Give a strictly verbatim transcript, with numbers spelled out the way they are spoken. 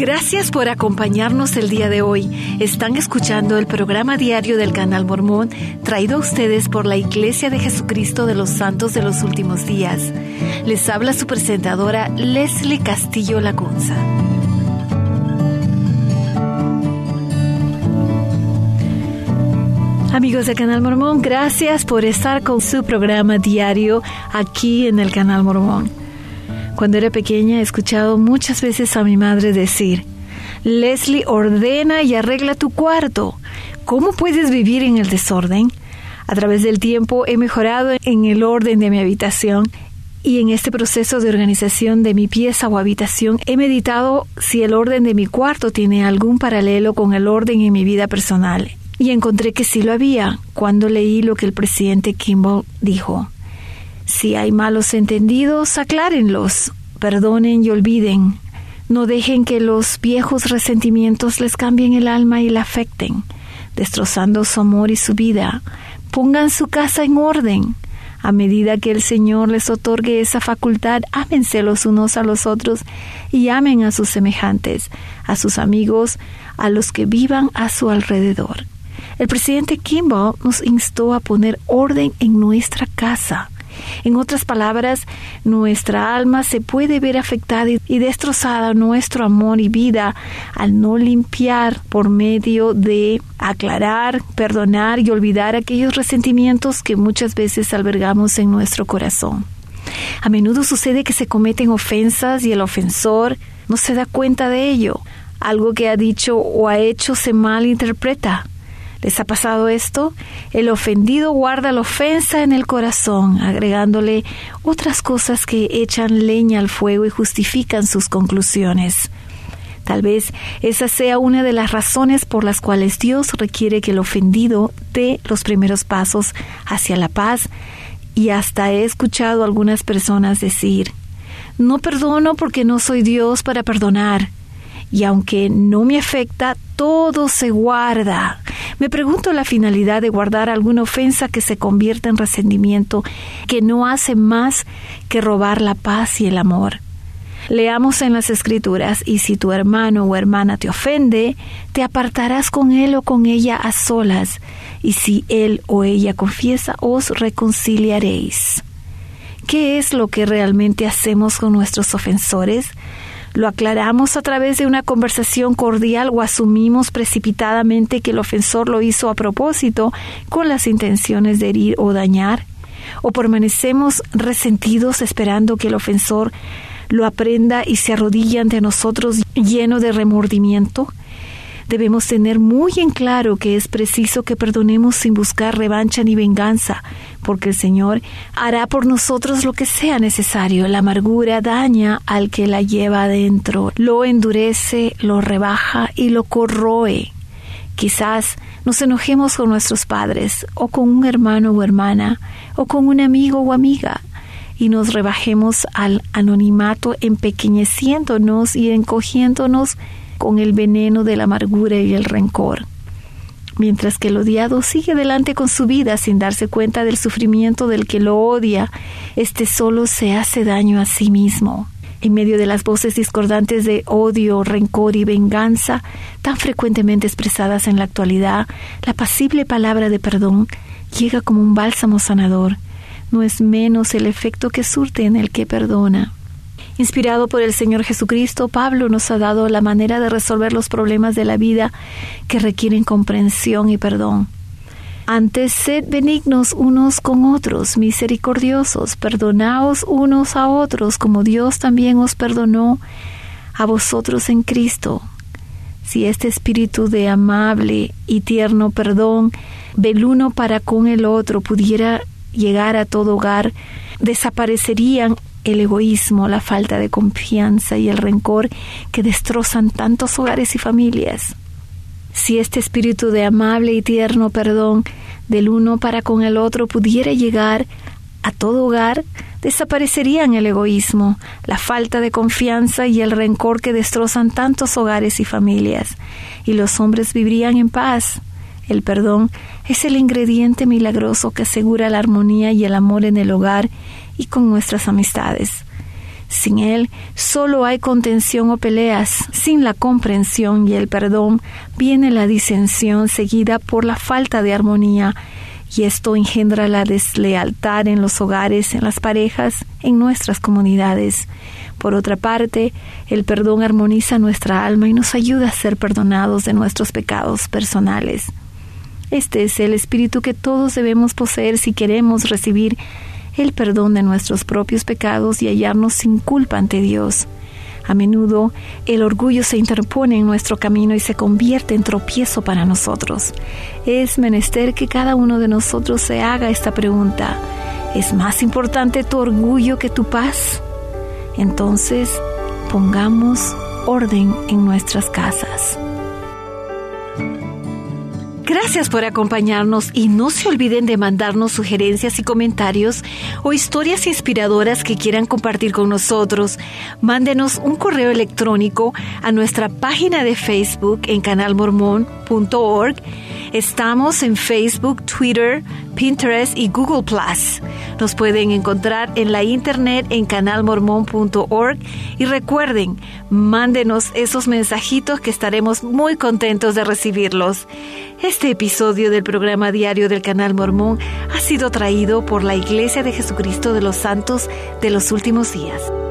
Gracias por acompañarnos el día de hoy. Están escuchando el programa diario del Canal Mormón, traído a ustedes por la Iglesia de Jesucristo de los Santos de los Últimos Días. Les habla su presentadora Leslie Castillo Lacunza. Amigos del Canal Mormón, gracias por estar con su programa diario aquí en el Canal Mormón. Cuando era pequeña he escuchado muchas veces a mi madre decir: Leslie, ordena y arregla tu cuarto. ¿Cómo puedes vivir en el desorden? A través del tiempo he mejorado en el orden de mi habitación y en este proceso de organización de mi pieza o habitación he meditado si el orden de mi cuarto tiene algún paralelo con el orden en mi vida personal. Y encontré que sí lo había cuando leí lo que el presidente Kimball dijo. Si hay malos entendidos, aclárenlos, perdonen y olviden. No dejen que los viejos resentimientos les cambien el alma y la afecten, destrozando su amor y su vida. Pongan su casa en orden. A medida que el Señor les otorgue esa facultad, ámense los unos a los otros y amen a sus semejantes, a sus amigos, a los que vivan a su alrededor. El presidente Kimball nos instó a poner orden en nuestra casa. En otras palabras, nuestra alma se puede ver afectada y destrozada, nuestro amor y vida, al no limpiar por medio de aclarar, perdonar y olvidar aquellos resentimientos que muchas veces albergamos en nuestro corazón. A menudo sucede que se cometen ofensas y el ofensor no se da cuenta de ello. Algo que ha dicho o ha hecho se malinterpreta. ¿Les ha pasado esto? El ofendido guarda la ofensa en el corazón, agregándole otras cosas que echan leña al fuego y justifican sus conclusiones. Tal vez esa sea una de las razones por las cuales Dios requiere que el ofendido dé los primeros pasos hacia la paz, y hasta he escuchado a algunas personas decir: no perdono porque no soy Dios para perdonar. Y aunque no me afecta, todo se guarda. Me pregunto la finalidad de guardar alguna ofensa que se convierta en resentimiento, que no hace más que robar la paz y el amor. Leamos en las Escrituras: y si tu hermano o hermana te ofende, te apartarás con él o con ella a solas, y si él o ella confiesa, os reconciliaréis. ¿Qué es lo que realmente hacemos con nuestros ofensores? ¿Lo aclaramos a través de una conversación cordial o asumimos precipitadamente que el ofensor lo hizo a propósito con las intenciones de herir o dañar? ¿O permanecemos resentidos esperando que el ofensor lo aprenda y se arrodille ante nosotros lleno de remordimiento? Debemos tener muy en claro que es preciso que perdonemos sin buscar revancha ni venganza, porque el Señor hará por nosotros lo que sea necesario. La amargura daña al que la lleva adentro, lo endurece, lo rebaja y lo corroe. Quizás nos enojemos con nuestros padres, o con un hermano o hermana, o con un amigo o amiga, y nos rebajemos al anonimato, empequeñeciéndonos y encogiéndonos con el veneno de la amargura y el rencor, mientras que el odiado sigue adelante con su vida sin darse cuenta del sufrimiento del que lo odia. Este solo se hace daño a sí mismo. En medio de las voces discordantes de odio, rencor y venganza, tan frecuentemente expresadas en la actualidad, la apacible palabra de perdón llega como un bálsamo sanador. No es menos el efecto que surte en el que perdona. Inspirado por el Señor Jesucristo, Pablo nos ha dado la manera de resolver los problemas de la vida que requieren comprensión y perdón. Antes, sed benignos unos con otros, misericordiosos, perdonaos unos a otros, como Dios también os perdonó a vosotros en Cristo. Si este espíritu de amable y tierno perdón del uno para con el otro pudiera llegar a todo hogar, desaparecerían el egoísmo, la falta de confianza y el rencor que destrozan tantos hogares y familias. Si este espíritu de amable y tierno perdón del uno para con el otro pudiera llegar a todo hogar, desaparecerían el egoísmo, la falta de confianza y el rencor que destrozan tantos hogares y familias, y los hombres vivirían en paz. El perdón es el ingrediente milagroso que asegura la armonía y el amor en el hogar y con nuestras amistades. Sin Él, solo hay contención o peleas. Sin la comprensión y el perdón, viene la disensión seguida por la falta de armonía, y esto engendra la deslealtad en los hogares, en las parejas, en nuestras comunidades. Por otra parte, el perdón armoniza nuestra alma y nos ayuda a ser perdonados de nuestros pecados personales. Este es el espíritu que todos debemos poseer si queremos recibir el perdón de nuestros propios pecados y hallarnos sin culpa ante Dios. A menudo, el orgullo se interpone en nuestro camino y se convierte en tropiezo para nosotros. Es menester que cada uno de nosotros se haga esta pregunta: ¿es más importante tu orgullo que tu paz? Entonces, pongamos orden en nuestras casas. Gracias por acompañarnos y no se olviden de mandarnos sugerencias y comentarios o historias inspiradoras que quieran compartir con nosotros. Mándenos un correo electrónico a nuestra página de Facebook en canal mormón punto org. Estamos en Facebook, Twitter, Pinterest y Google plus. Nos pueden encontrar en la internet en canal mormón punto org y recuerden, mándenos esos mensajitos que estaremos muy contentos de recibirlos. Este episodio del programa diario del Canal Mormón ha sido traído por la Iglesia de Jesucristo de los Santos de los Últimos Días.